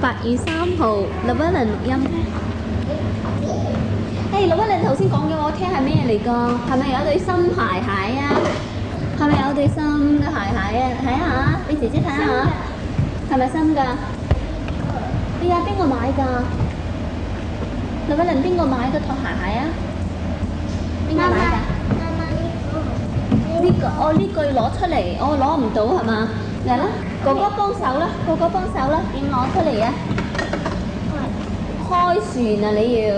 8月3號，劉威麟錄音。誒，劉威麟頭先講嘅我聽係咩嚟㗎？係咪有對新鞋鞋啊？係咪有對新嘅鞋鞋啊？睇下，俾姐姐睇下，係咪新㗎？哎呀，邊個買㗎？劉威麟邊個買嗰套鞋鞋啊？邊個買㗎？呢個哦，呢個要攞出嚟，我攞唔到係嘛？嚟啦，哥哥幫手啦，哥哥幫手啦，點攞出嚟啊？開船啊！你要，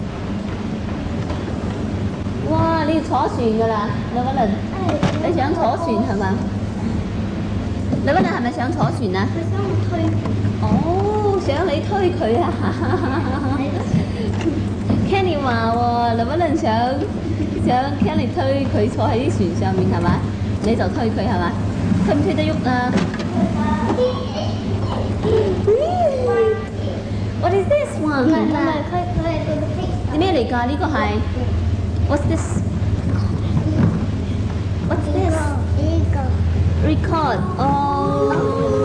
哇！你要坐船㗎啦，劉威麟，你想坐船係嘛？劉威麟係咪想坐船啊？ 佢想我推佢。 哦，想你推佢啊！Kenny 話喎，劉威麟想 Kenny 推佢坐喺啲船上面係嘛？你就推佢係嘛？推唔推得喐啊？What is this one？ 唔係佢係個 fix。 咩嚟㗎？呢個係 What's this？What's this？ 呢個 Record。哦。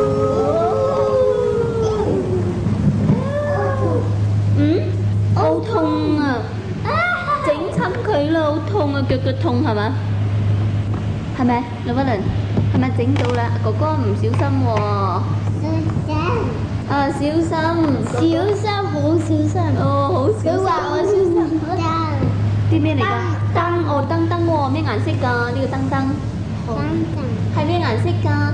嗯？好痛啊！整親佢啦，好痛啊！腳痛係嘛？係咪？劉威麟係咪整到啦？哥哥唔小心喎。啊，小心！ 小心，好小心。 哦，好小心。 佢話我小心。 啲咩嚟㗎？燈哦，燈喎，咩顏色㗎？呢個燈。係咩顏色㗎？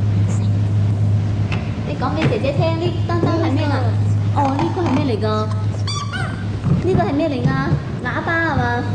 你講俾姐姐聽，呢燈係咩顏？哦，呢個係咩嚟㗎？呢個係咩嚟㗎？喇叭係嘛？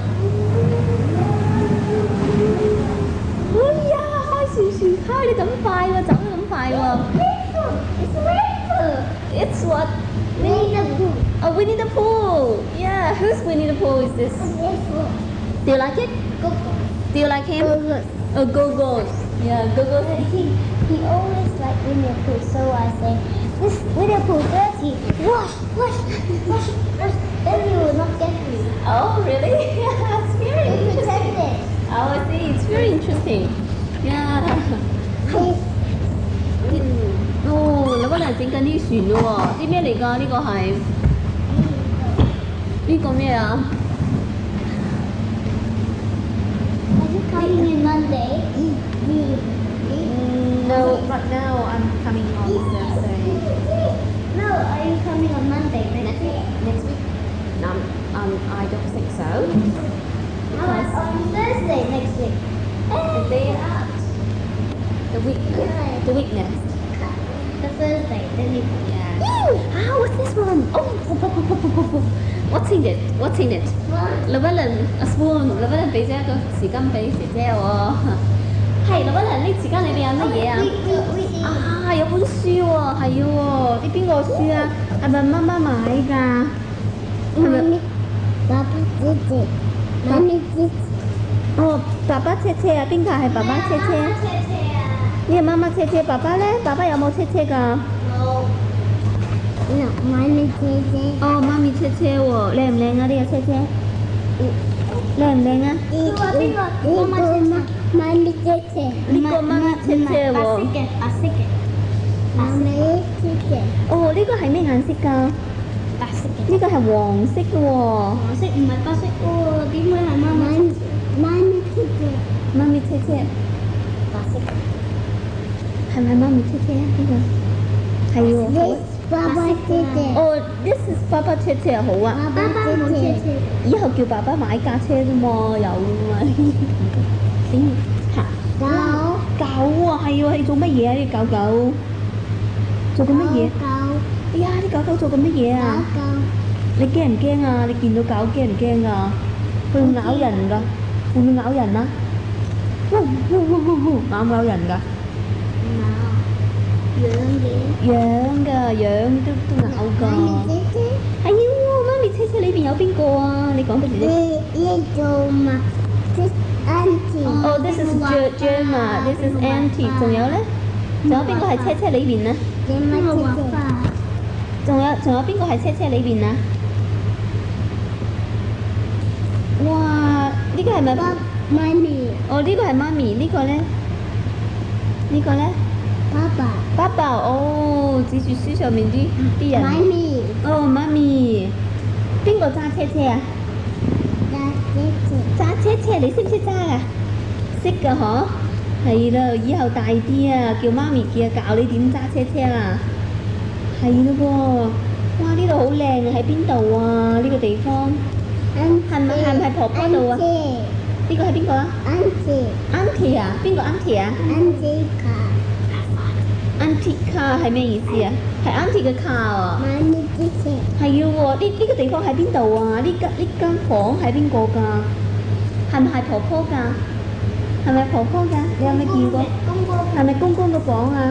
哎呀，開船開你咁快喎，走得咁快喎。It's what? Winnie the Pooh. Oh, Winnie the Pooh. Yeah, who's Winnie the Pooh is this? Do you like it? Go. Do you like him? Oh, Go-Go. Yeah, Go-Go. He always like Winnie the Pooh, so I say, this Winnie the Pooh dirty. Wash. Then he will not get me. Oh, really? Yeah, it's very We interesting. pretend it. Oh, I see. It's very interesting. Yeah. 哦，劉威麟整緊啲船咯喎，啲咩嚟㗎？呢個係呢個咩啊？ Are you coming in Monday? No, right now I'm coming on Thursday. No, are you coming on Monday next week? Next week? No, I don't think so. Because on Thursday next week. The day out. The week. The week next. The Thursday, then you Yeah. Ah, what's this one? Oh, what's in it? What's in it? What? 劉威麟 a spoon， 劉威麟俾咗一個匙羹俾姐姐喎。係劉威麟，呢匙羹裏邊有乜嘢啊？啊，有本書喎，係喎，啲邊個書啊？係咪媽媽買㗎？係咪？ 爸爸姐姐，媽咪姐姐。 哦，爸爸車車啊？邊個係爸爸車車？呢個媽媽車車，爸爸咧？爸爸有冇車車㗎？ No, 媽咪姐姐。 哦，媽咪車車喎，靚唔靚啊？呢個車車？靚唔靚啊？ 呢個媽咪姐姐。 呢個媽咪車車喎。 白色嘅。媽咪姐姐。 哦，呢個係咩顏色㗎？ 白色嘅。 呢個係黃色嘅喎。 黃色唔係白色喎，點會係媽咪姐姐？ 媽咪車車， 白色。 係咪媽咪車車啊？呢個係喎。 爸爸姐姐。 哦，this is 爸爸車車好啊。 爸爸冇姐姐。 以後叫爸爸買架車啫嘛，有嘛？點嚇？狗啊，係喎，係做乜嘢啊？啲狗狗做緊乜嘢？哎呀，啲狗狗做緊乜嘢啊？你驚唔驚啊？你見到狗驚唔驚啊？佢會咬人㗎，會唔會咬人啊？咬唔咬人㗎？養㗎，養都咬㗎。係喎，媽咪車車裏邊有邊個啊？你講俾姐姐。 呢做嘛 ？This auntie。 哦，this is Gemma，this is Auntie。仲有咧？仲有邊個係車車裏邊啊？仲有邊個係車車裏邊啊？哇！呢個係咪？ 媽咪。 哦，呢個係媽咪，呢個咧？呢個咧？ 爸爸， 爸爸哦，指住書上面啲人。 媽咪， 哦，媽咪，邊個揸車車啊？揸車車，你識唔識揸啊？識㗎嗬。係啦，以後大啲啊，叫媽咪教你點揸車車啦。係咯喎，哇！呢度好靚啊，喺邊度啊？呢個地方係咪婆婆度啊？呢個係邊個啊？Auntie 啊？邊個 Auntie 啊？Auntie car 係咩意思啊？係 Auntie 嘅 car 啊？係嘅喎，呢個地方喺邊度啊？呢間房係邊個㗎？係唔係婆婆㗎？係咪婆婆㗎？你有冇見過？係咪公公嘅房啊？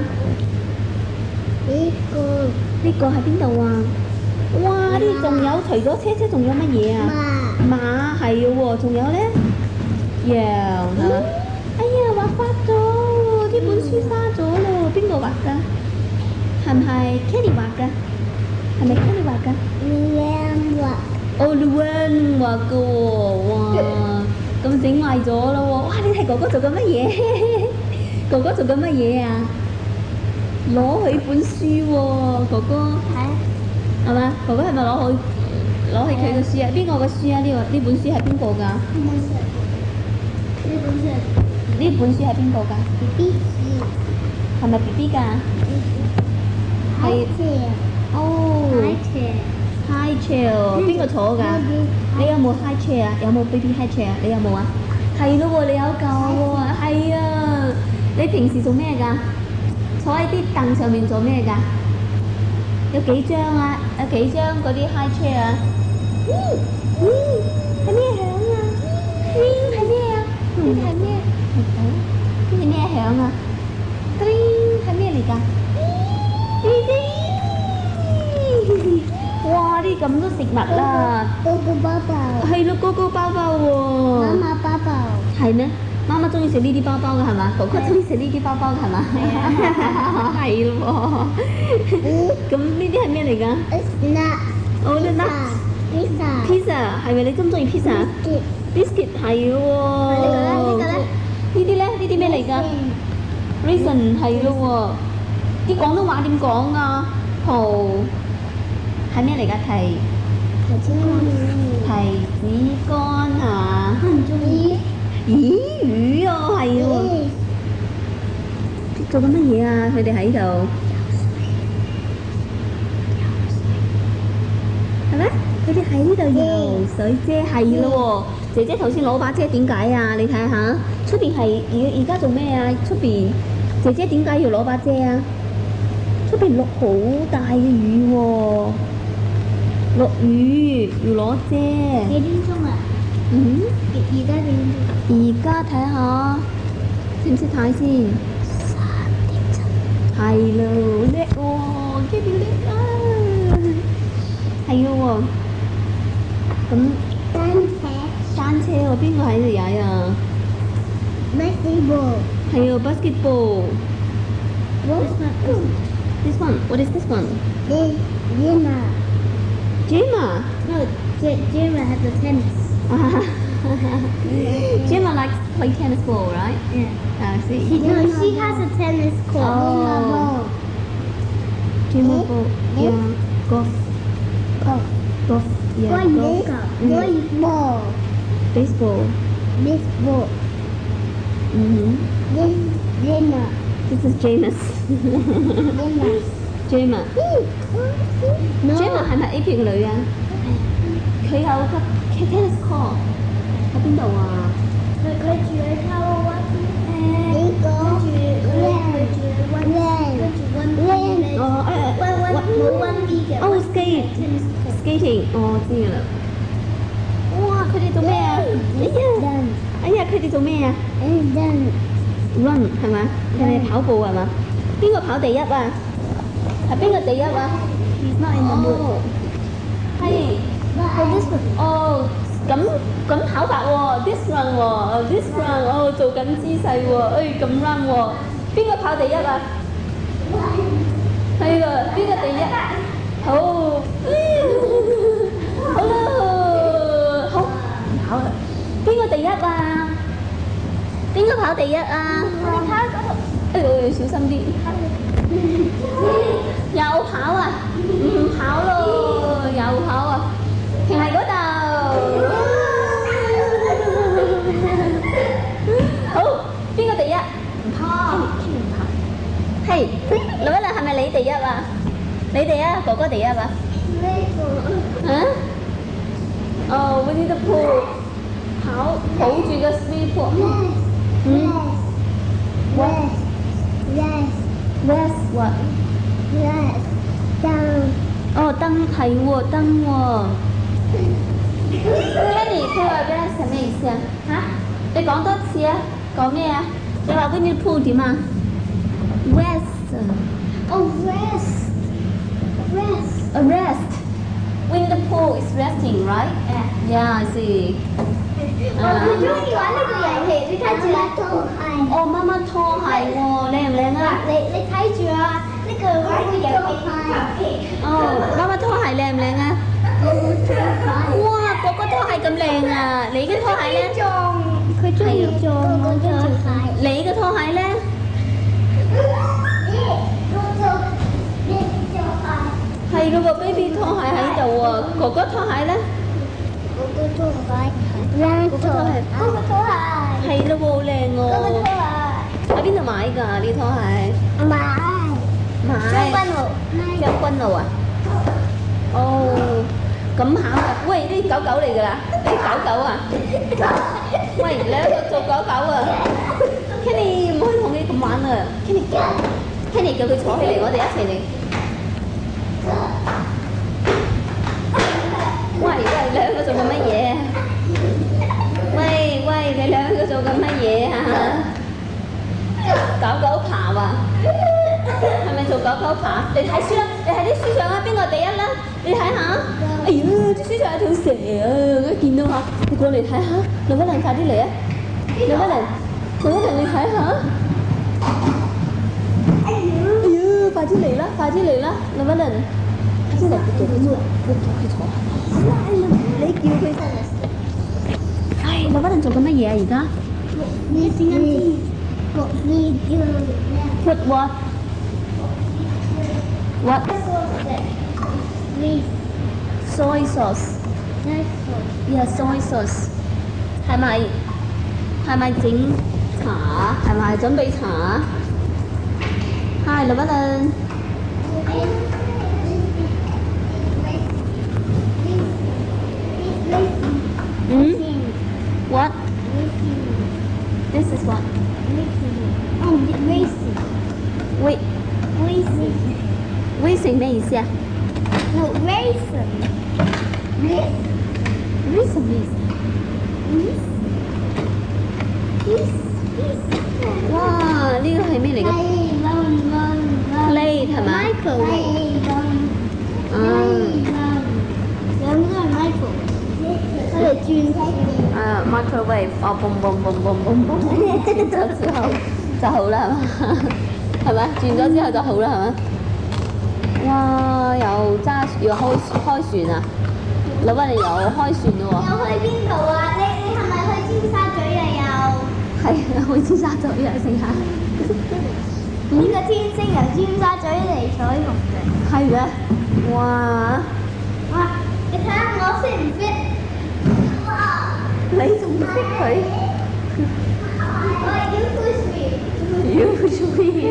呢個喺邊度啊？哇！呢仲有除咗車車，仲有乜嘢啊？馬係嘅喎，仲有咧羊係嘛？哎呀，畫花咗喎！呢本書花咗咯，邊個畫㗎？係唔係 Kelly 畫㗎？係咪 Kelly 畫㗎？哦 Luan 畫㗎喎，哇！咁整壞咗咯喎！哇！你睇哥哥做緊乜嘢？哥哥做緊乜嘢啊？攞佢本書喎，哥哥係嘛？哥哥係咪攞起佢嘅書啊？邊個嘅書啊？呢本書係邊個㗎？呢本書係邊個㗎？係咪 BB 㗎？係哦 ，high chair 邊個坐㗎？你有冇 high chair 啊？有冇 baby high chair 啊？你有冇啊？係咯喎，你有嚿喎，係啊！你平時做咩㗎？坐喺啲凳上面做咩㗎？有幾張啊？有幾張嗰啲 high chair 啊？係咩響啊？係咩啊？呢啲係咩？呢啲咩響啊？係咩嚟㗎？哇！呢咁多食物啦，係咯，嗰個包包喎。係咩？媽媽中意食呢啲包包㗎係嘛？哥哥中意食呢啲包包㗎係嘛？係咯喎。咁呢啲係咩嚟㗎？哦，pizza 係咪？你中唔中意 pizza？biscuit 係喎。呢啲咧？呢啲咩嚟㗎 ？raisin 係咯喎。啲廣東話點講啊？葡係咩嚟㗎？提子乾啊？咦，魚啊，係喎！做緊乜嘢啊？佢哋喺度係咩？佢哋喺呢度游水啫，係咯喎！姐姐頭先攞把遮點解啊？你睇下，出邊係而家做咩啊？出邊姐姐點解要攞把遮啊？出邊落好大嘅雨喎，落雨要攞遮。 幾點鐘啊？而家幾點鐘？ 而家睇下，識唔識睇先？3點7。係咯，叻喎，Kitty叻啊！係咯喎，咁單車喎，邊個喺度踩啊？係啊 ，basketball。This one. What is this one? Gemma. No, Gemma has a tennis. Gemma likes to play tennis ball, right? Yeah. I see. She has a tennis court. Oh. Gemma ball. Yeah. Golf. Yeah. Baseball. Baseball. This is Jamus. Gemma. Gemma 係咪 AP 嘅女啊？佢有個 tennis court 喺邊度啊？ 佢住喺卡拉灣。跟住冇溫啲嘅。 哦，skating。哦，知㗎啦。哇！佢哋做咩啊？哎呀！佢哋做咩啊？Run 係咪？係咪跑步係嘛？邊個跑第一啊？係邊個第一啊？ He's not in the mood. 係。哦，咁跑法喎 ，this run 喎 ，this run， 哦，做緊姿勢喎，咁 run 喎，邊個跑第一啊？係㗎，邊個第一？好，好啦，好，跑啦，邊個第一啊？邊個跑第一啊？ 你睇下嗰度。 哎呦，小心啲！又跑啊！唔跑咯，又跑啊！停喺嗰度。好，邊個第一？唔跑，唔跑。係，老一係咪你第一啊？你第一，哥哥第一啊？啊？哦，Winnie the Pooh， 跑，抱住個 swimming pool。Where's what？ 燈。 哦，燈係喎，燈喎。Kenny， 佢話 Where's 係咩意思啊？嚇？你講多次啊！講咩啊？你話 Winnie the Pooh 點啊 ？Rest。 Oh, rest. A rest. Winnie the Pooh is resting, right? Yeah, I see. 我中意玩呢個遊戲，你睇住啦。 哦，媽媽拖鞋喎，靚唔靚啊？ 你睇住啊，呢個玩個遊戲。 哦，媽媽拖鞋靚唔靚啊？哇，哥哥拖鞋咁靚啊！你嘅拖鞋咧？ 佢中意做我嘅拖鞋。 你嘅拖鞋咧？係咯喎 ，baby 拖鞋喺度喎，哥哥拖鞋咧？ 哥哥拖鞋， 係咯喎，好靚喎！喺邊度買㗎？呢拖鞋？ 買將軍路啊？哦，咁巧啊！喂，呢狗狗嚟㗎啦，呢狗狗啊！喂，你喺度做狗狗啊 ？Kenny 唔可以同你咁玩啊 ！Kenny 叫佢坐起嚟，我哋一齊嚟。喂，兩個做緊乜嘢啊？喂，你兩個做緊乜嘢啊？狗狗爬啊！係咪做狗狗爬？你睇書啦，你睇啲書上啊，邊個第一啦？你睇下。哎呀，啲書上有條蛇啊！我一見到嚇，你過嚟睇下。劉一麟，快啲嚟啊！劉一麟，你睇下。哎呀，快啲嚟啦！劉一麟。快啲嚟，佢坐。你叫佢上嚟。唉，劉一麟做緊乜嘢啊？而家？Put what? What? Soy sauce. Yeah, soy sauce. 係咪整茶？係咪準備茶？Hi， 劉一麟。What? This is what? Raisin 咩意思啊 No, raisin. ？Raisin 咩意思？哇！呢個係咩嚟㗎 ？Plate 係咪？ Microwave. 兩個係 microwave。佢哋轉 microwave 哦，boom，轉咗之後就好啦，係咪？轉咗之後就好啦，係咪？哇！又開船啊！老闆你又開船咯喎！ 又去邊度啊？你係咪去尖沙咀啊？又係去尖沙咀啊！成下呢個天星由尖沙咀嚟採紅嘅。 係嘅，哇！ 哇！你睇下我識唔識？ 你仲唔識佢？You push me.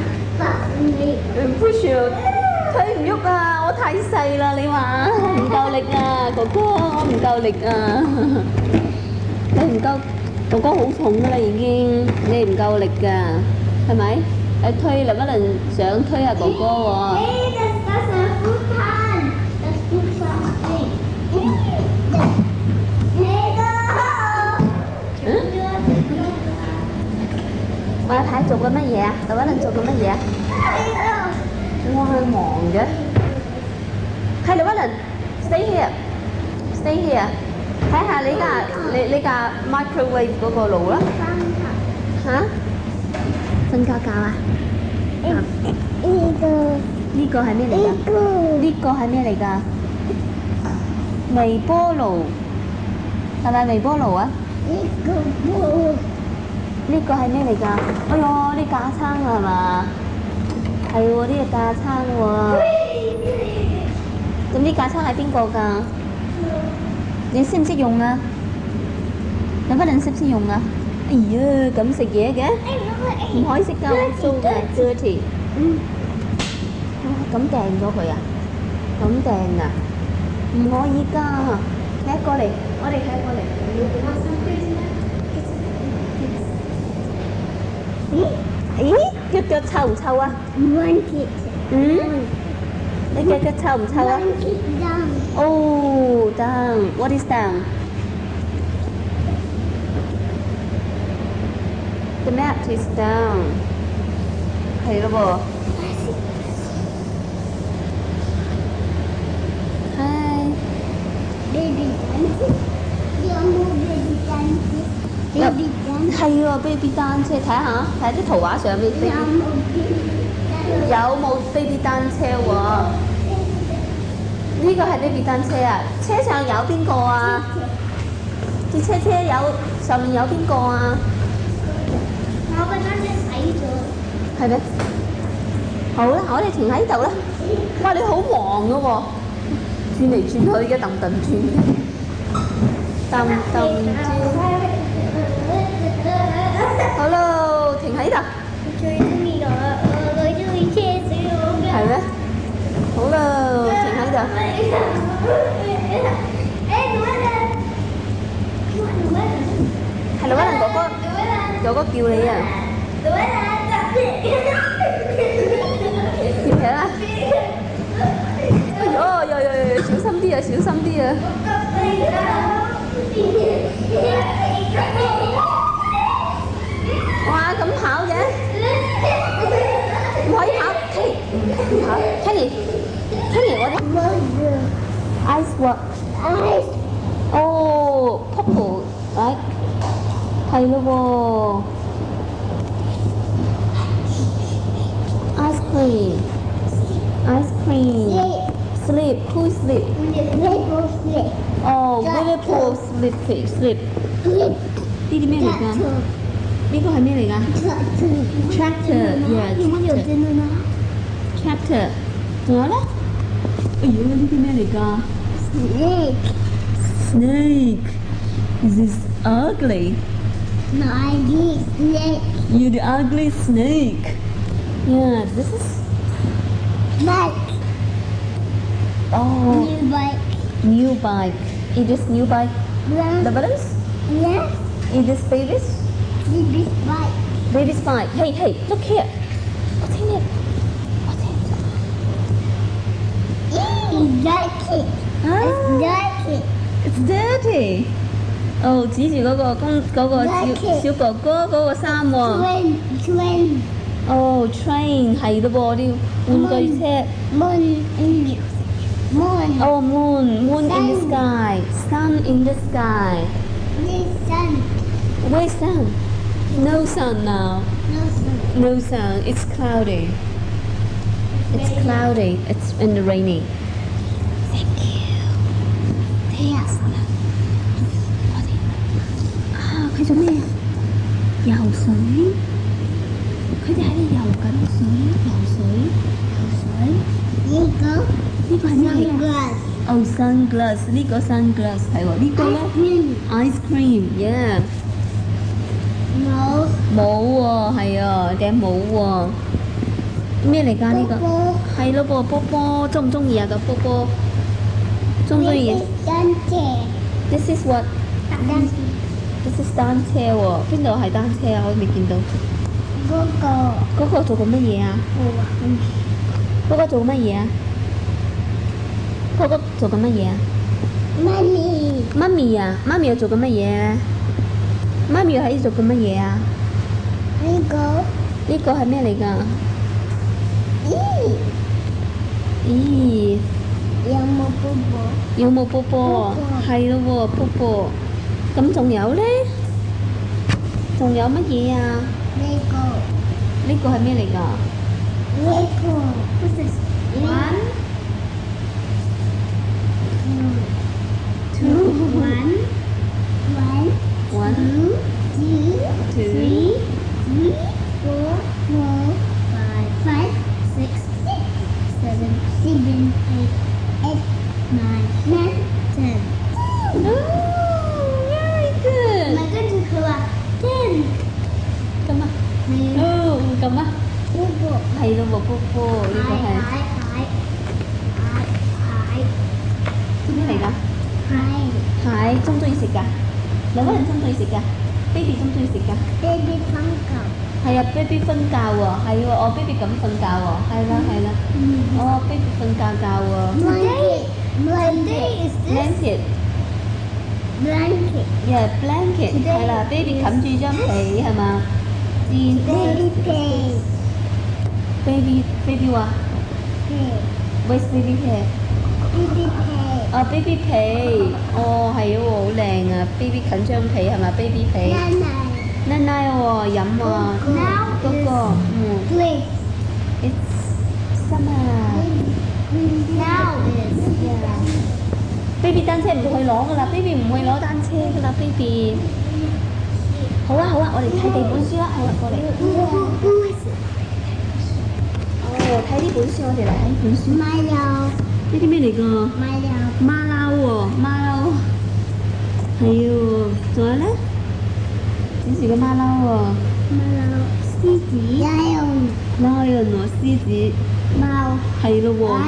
Push you. 推唔喐啊！我太細啦，你話唔夠力啊，哥哥，我唔夠力啊！你唔夠，哥哥好重噶啦已經，你唔夠力㗎，係咪？你推劉一麟想推下哥哥喎。我睇做緊乜嘢啊？劉一麟做緊乜嘢啊？哇，忙嘅。係劉一麟 ，stay here，stay here， 睇下你架 microwave 嗰個爐啦。嚇？瞓覺覺啊？呢個係咩嚟㗎？呢個係咩嚟㗎？微波爐係咪微波爐啊？ 呢個係咩嚟㗎？哎呦，啲架撐啊係嘛？係喎，呢個架撐喎。咁啲架撐係邊個㗎？你識唔識用啊？有乜人識唔識用啊？哎呀，咁食嘢嘅？唔可以食㗎，污糟嘅 dirty。咁掟咗佢啊？咁掟啊？唔可以㗎。睇過嚟，我哋睇過嚟。咦？腳臭唔臭啊？你腳臭唔臭啊？Oh, down. What is down? The mat is down. 係咯噃。Hi. Baby dance. 有冇 baby dance？Baby dance。 係喎，baby 單車，睇下啲圖畫上面。有冇 baby 單車喎？呢個係 baby 單車啊！車上有邊個啊？啲車上面有邊個啊？ 我個單車洗咗。 係咩？好啦，我哋停喺度啦。哇！你好忙㗎喎，轉嚟轉去嘅，揼揼轉，揼揼轉。好咯，停喺度。 最中意我中意車水我嘅。 係咩？好咯，停喺度。係盧威倫哥哥，哥哥叫你啊！跳起啦！哎呦，小心啲啊，小心啲啊！哇，咁跑嘅？唔可以跑，Kenny，我哋 ice what？ 哦 ，purple， right？ 係咯喎 ，ice cream，ice cream，sleep，who sleep？ 哦 ，Liverpool sleep，呢啲咩嚟㗎？呢個係咩嚟㗎 ？Tractor，yeah，tractor。仲有咧？哎呀，呢啲咩嚟㗎 ？Snake。This is ugly. You're the ugly snake. Yeah, this is. Bike. Oh, New bike. new bike. Is this new bike? The balloons? Yes. Is this baby's? This bike. Baby's bike. Hey, look here. What's in it? It's dirty. Ah, it's dirty. 哦，指住嗰個小哥哥嗰個衫喎。 Train. 哦 ，train 係咯噃，啲玩具車。 Moon. Oh, moon in the sky, sun in the sky. Sun. Where's sun? No sun now. No sun. It's cloudy. It's cloudy. It's in the raining. Thank you. Thanks. 啊，佢做咩？游水。佢哋喺度游緊水，呢個係咩嚟㗎？哦 ，sunglass 呢個 sunglass 係喎，呢個咧 ice cream，yeah。冇喎，係啊，頂帽喎。咩嚟㗎呢個？係咯噃，波波，中唔中意啊個波波？中唔中意 ？This is what？ This is 單車喎，邊度係單車啊？我未見到。嗰個做緊乜嘢啊？嗰個做乜嘢啊？嗰個做緊乜嘢啊？媽咪啊！媽咪又做緊乜嘢？媽咪又喺度做緊乜嘢啊？呢個係咩嚟㗎？咦？有冇波波？係咯喎，波波。咁仲有咧？仲有乜嘢啊？呢個係咩嚟㗎？ What's this? 1, 2, 1, 2, 3, My mountain. Oh, very good. 咪跟住佢話 ten 咁啊， 係哦，咁啊， 嗰個係咯喎，波波呢個係啲咩嚟㗎？蟹，中唔中意食㗎？兩個人中唔中意食㗎？Baby 中唔中意食㗎？ baby 瞓覺。 係啊，baby 瞓覺喎，係喎，我 baby 咁瞓覺喎，係啦係啦，哦，baby 瞓覺喎 Blanket is this ，blanket， blanket. yeah blanket，係啦，baby 冚住張被係嘛？ Baby pig. baby 話 ，where's baby hair？ Baby pig. 哦，baby 被，哦係喎，好靚啊，baby 近張被係嘛？baby 被，奶奶喎，飲喎，嗰個， Please. it's summer。 Now is baby 單車唔去攞噶啦，baby 唔會攞單車噶啦，baby。好啊好啊，我哋睇第本書啦，好啊，過嚟。哦，睇呢本書，我哋嚟睇本書。 Milo. 呢啲咩嚟㗎？ Milo. 馬騮喎，馬騮。係喎，仲有咧？展示個馬騮喎。 Milo. 獅子。Lion. lion 喎，獅子。 貓。 係咯喎。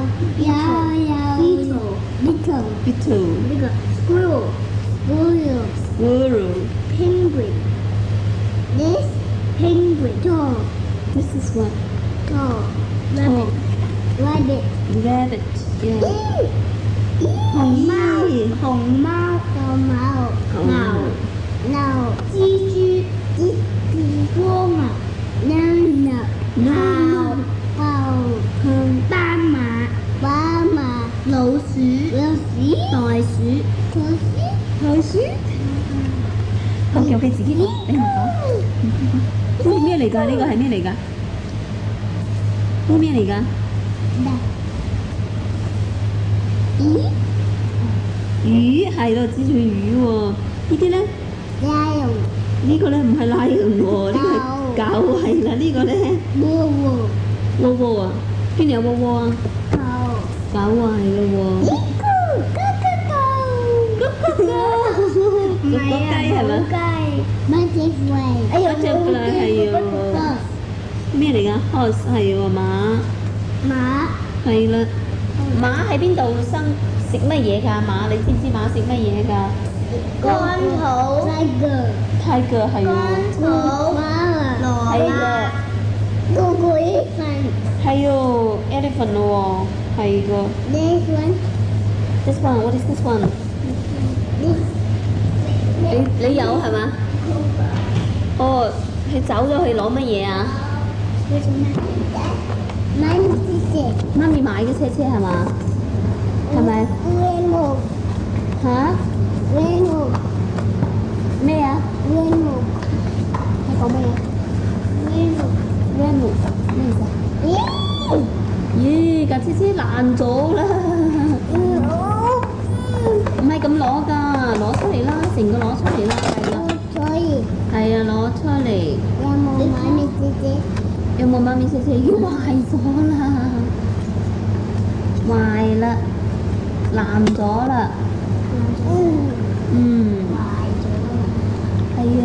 有 little beetle。 呢個 squirrel squirrel。 penguin this penguin dog this is what rabbit rabbit rabbit yeah 熊貓牛蜘蛛光啊斑馬老鼠袋鼠咁叫佢自己講，你唔講。呢咩嚟㗎？呢個係咩嚟㗎？呢咩嚟㗎？魚係咯，指住魚喎。呢啲咧？呢個咧唔係 lion 喎，呢個係狗係啦。呢個咧？窩窩啊？邊度有窩窩啊？狗啊係咯喎。嗰雞係咪？ 哎呀， butterfly 係喎。咩嚟㗎 ？horse 係喎，馬係啦。馬喺邊度生？食乜嘢㗎？馬你知唔知馬食乜嘢㗎？ 乾土 tiger 係喎。係啦。係喎 elephant 咯喎，係個。This one what is this one？你有係嘛？哦，佢走咗去攞乜嘢啊？媽咪買嘅車係嘛？係咪？嚇？咩啊？你講乜嘢？Rainbow咩意思啊？咦，架車爛咗啦！唔係咁攞㗎，攞出嚟啦，成個攞出嚟啦，係啦。係啊，攞出嚟。有冇媽咪姐姐？壞咗啦，壞啦，爛咗啦。係啊。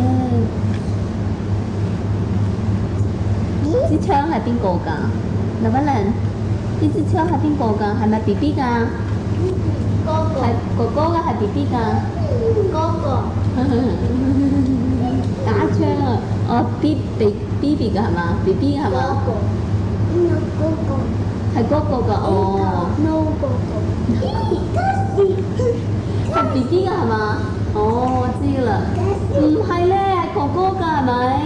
支槍係邊個㗎？劉柏良，呢支槍係邊個㗎？係咪 BB 㗎？係哥哥㗎，係 BB 㗎。打槍啊！哦，BB 㗎係嘛 ？BB 係嘛？係嗰個㗎哦。係 BB 㗎係嘛？哦，我知啦。唔係咧，係哥哥㗎係咪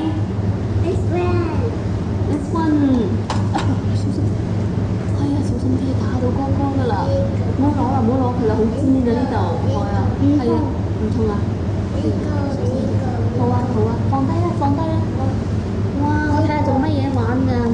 ？This one。小心！係啊，小心啲，打到光光㗎啦！唔好攞啦，唔好攞佢啦，好尖㗎呢度。係啊，唔痛啊？好啊好啊，放低啦放低啦！哇，我睇下做乜嘢玩㗎？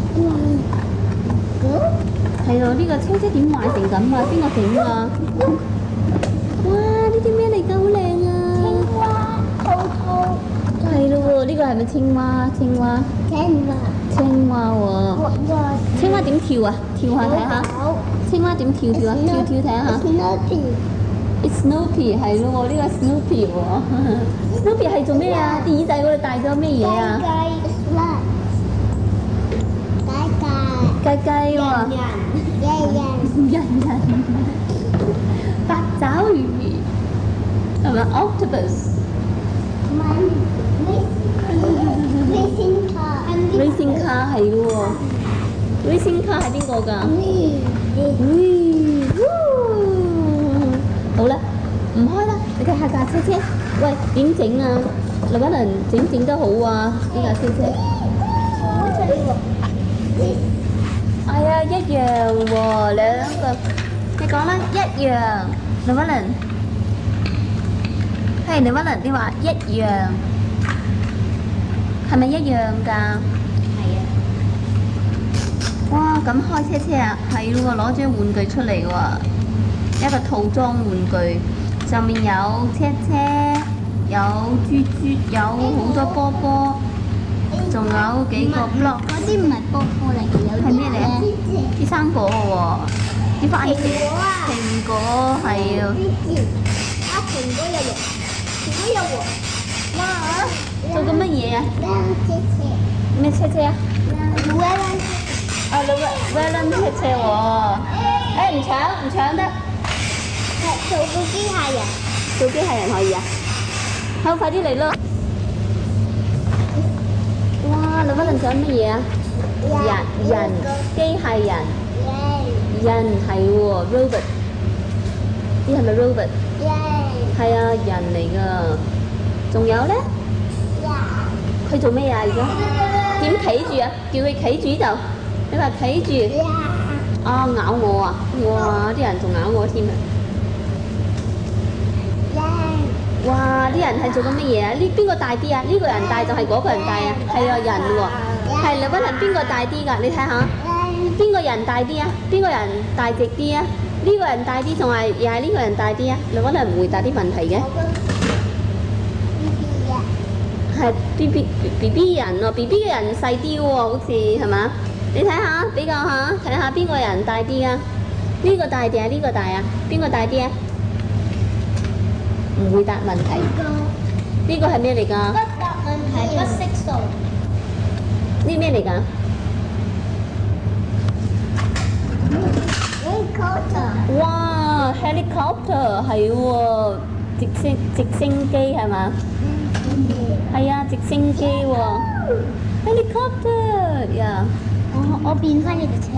係咯，呢個車車點壞成咁啊？邊個整㗎？哇！呢啲咩嚟㗎？好靚啊！係咯喎，呢個係咪青蛙？青蛙青蛙喎，青蛙點跳啊？跳下睇下，青蛙點跳啊？跳跳睇下。It's Snoopy 係咯喎，呢個 Snoopy 喎。Snoopy 係做咩啊？啲耳仔嗰度戴咗咩嘢啊？雞雞喎。人八爪魚係咪 ？Octopus。Racing car 係咯喎 ，Racing car 係邊個㗎？好啦，唔開啦，你睇下架車車。喂，點整啊？劉嘉倫整得好啊！呢架車車。係啊，一樣喎，兩個。你講啦，一樣。劉嘉倫，係劉嘉倫，你話一樣，係咪一樣㗎？係啊。哇，咁開車車啊，係喎，攞張玩具出嚟喎。一個套裝玩具，上面有車車，有豬豬，有好多波波，仲有幾個 block。 嗰啲唔係波波嚟嘅，有係咩嚟啊？啲生果喎，啲番茄。蘋果係啊。 蘋果有肉，蘋果有喎。哇！ 做緊乜嘢啊？咩車車啊？啊，Wagon車車喎。誒，唔搶得。 做個機械人。 做機械人可以啊？好，快啲嚟咯！哇，劉嘉倫想乜嘢啊？人，機械人，人係喎 ，robot， 呢係咪 robot？ 係啊，人嚟㗎。仲有咧？佢做咩啊？而家點企住啊？叫佢企住就，你話企住。啊，咬我啊！哇，啲人仲咬我添啊！哇！啲人係做緊乜嘢啊？呢邊個大啲啊？呢個人大就係嗰個人大啊？係啊，人喎。係劉嘉倫邊個大啲㗎？你睇下，邊個人大啲啊？邊個人大隻啲啊？呢個人大啲，仲係又係呢個人大啲啊？劉嘉倫唔回答啲問題嘅。係 BB 人喎，BB 嘅人細啲喎，好似係嘛？你睇下，比較下，睇下邊個人大啲啊？呢個大定係呢個大啊？邊個大啲啊？唔回答問題。呢個係咩嚟㗎？ 不答問題不識數。 呢咩嚟㗎？ Helicopter。 哇 ，helicopter 係喎，直升機係嘛？係啊，直升機喎 ，helicopter 呀！ 我變翻呢隻車。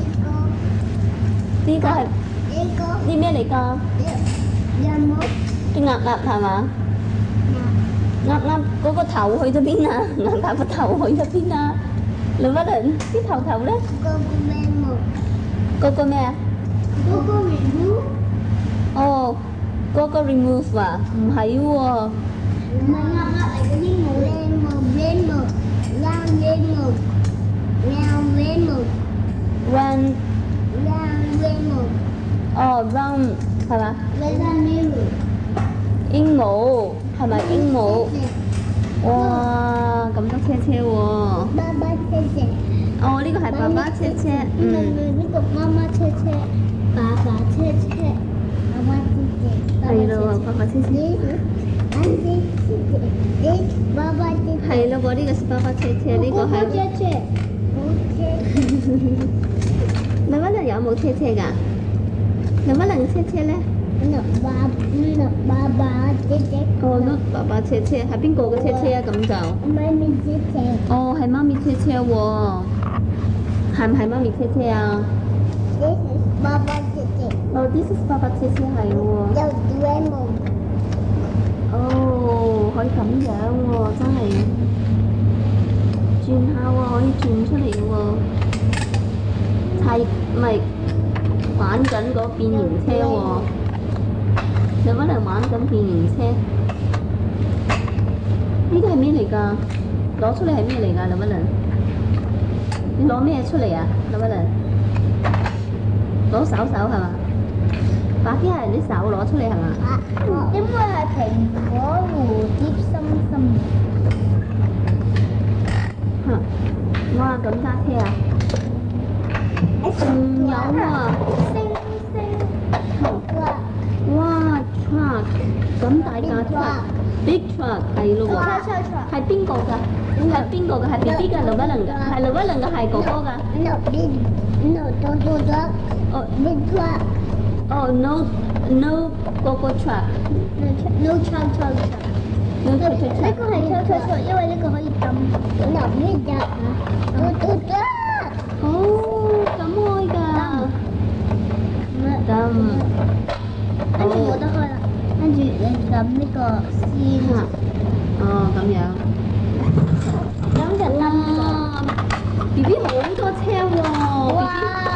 呢個係呢咩嚟㗎？啲鴨係嘛？鴨嗰個頭去咗邊啊？鴨個頭去咗邊啊？劉嘉倫啲頭咧？嗰個咩啊？ 嗰個 remove。 哦，嗰個 remove 啊？唔係喎。 唔係鴨嚟嘅鸚鵡。 Run。哦 ，run 係嘛？鸚鵡係咪鸚鵡？哇，咁多車車喎！ 爸爸車車。 哦，呢個係爸爸車車。 呢個媽媽車車，爸爸車車，媽媽車車。 係咯，爸爸車車。 爸爸車車。 係咯喎，呢個係爸爸車車，呢個係。 車車。 劉嘉倫有冇車車㗎？劉嘉倫車車咧？ 爸爸車車。 哦，no，爸爸車車係邊個嘅車車啊？咁就。 媽咪車車。 哦，係媽咪車車喎，係唔係媽咪車車啊？ This is 爸爸車車。 哦，this is 爸爸車車係喎。 有 Doraemon。 哦，可以咁樣喎，真係轉下喎，可以轉出嚟喎。係咪玩緊嗰變形車喎？劉嘉倫玩緊變形車。呢啲係咩嚟㗎？攞出嚟係咩嚟㗎？劉嘉倫，你攞咩出嚟啊？劉嘉倫，攞手係嘛？把機械人啲手攞出嚟係嘛？ 因為係蘋果、蝴蝶、心心。 嚇！ 哇，咁揸車啊！仲有啊！哇 truck 咁大架 truck，big truck 係咯喎，係邊個㗎？係邊個㗎？係 B B 㗎，劉威能㗎？係劉威能㗎，係哥哥㗎？哦 no 嗰個 truck。 No truck truck truck。呢個係 truck truck truck，因為呢個可以抌。 哦，咁開㗎。咁。 跟住冇得開啦，跟住你撳呢個先啊。 哦，咁樣。 咁就得啦。 B B 好多車喎。 哇！